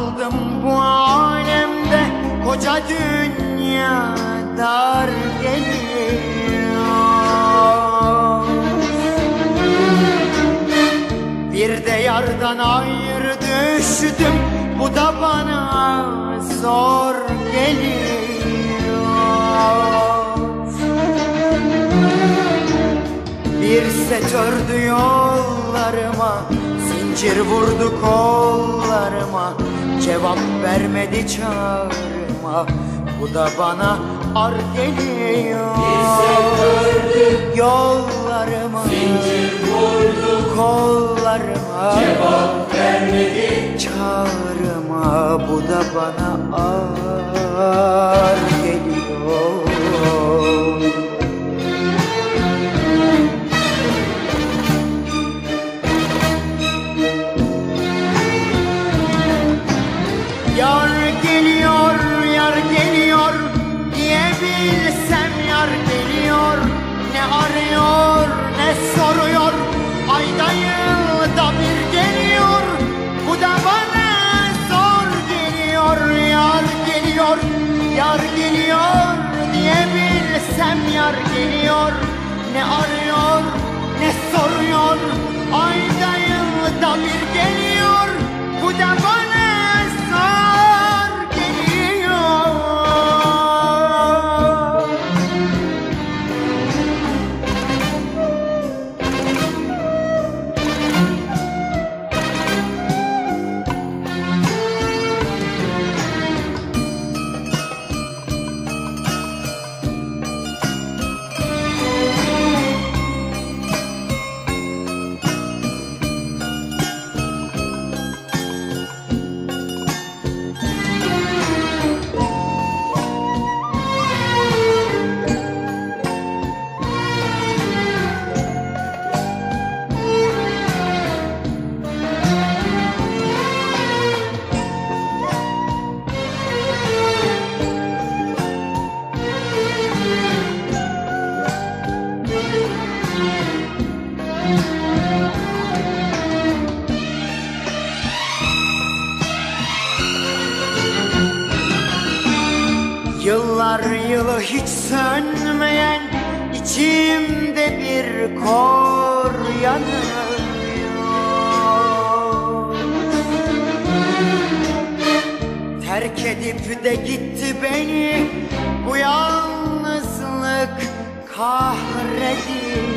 Kaldım bu alemde, koca dünya dar geliyor. Bir de yardan ayrı düştüm, bu da bana zor geliyor. Bir set ördü yollarıma, zincir vurdu kollarıma, cevap vermedi çağrıma, bu da bana ar geliyor. Bir set ördü yollarıma, zincir vurdu kollarıma, cevap vermedi çağrıma, bu da bana ar geliyor. Yar geliyor, yar geliyor diyebilsem, yar geliyor. Ne arıyor, ne soruyor, ayda yılda bir geliyor. Bu da bana zor geliyor. Yar geliyor, yar geliyor diyebilsem, yar geliyor. Ne arıyor, ne soruyor, ayda yılda bir geliyor. Bu da bana zor geliyor. Yıllar yılı hiç sönmeyen içimde bir kor yanıyor. Terk edip de gitti beni bu yalnızlık kahrediyor.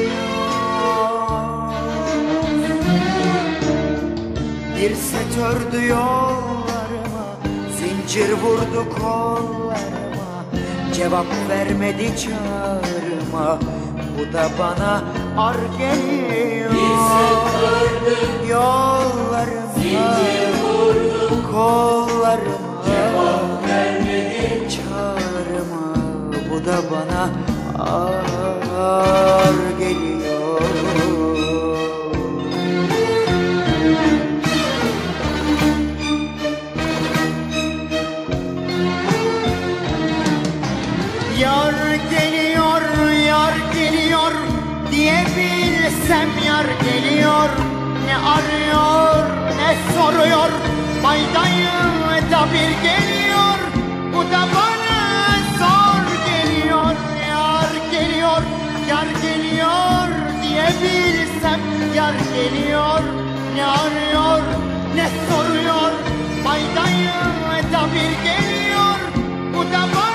Bir set ördü yollarıma, zincir vurdu kollarıma, cevap vermedi çağrıma, bu da bana ar geliyor. Bir set ördü yollarıma, zincir vurdu kollarıma, cevap vermedi çağrıma, bu da bana ar geliyor. Yar geliyor, yar geliyor diyebilsem, yar geliyor. Ne arıyor, ne soruyor, ayda yılda bir geliyor. Bu da bana zor geliyor. Yar geliyor, yar geliyor diyebilsem, yar geliyor. Ne arıyor, ne soruyor, ayda yılda bir geliyor. Bu da bana